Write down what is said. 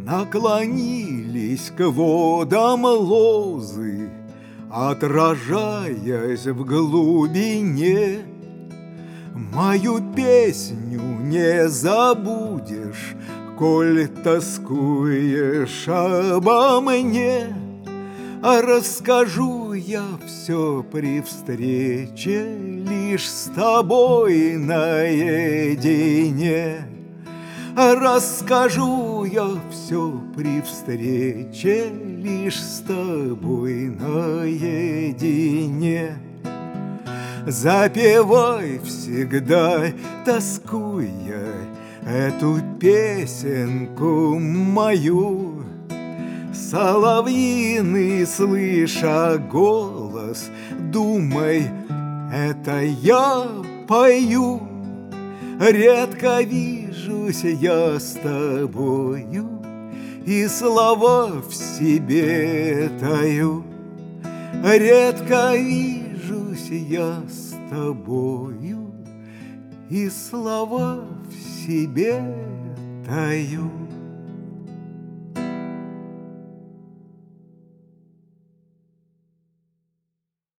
Наклонились к водам лозы, отражаясь в глубине. Мою песню не забудешь, коль тоскуешь обо мне. А расскажу я все при встрече лишь с тобой наедине. А расскажу я все при встрече лишь с тобой наедине. Запевай всегда, тоскуя, эту песенку мою. Соловьиный, слыша голос, думай, это я пою. Редко вижусь я с тобою, и слова в себе таю. Редко вижусь я с тобою, и слова в себе таю.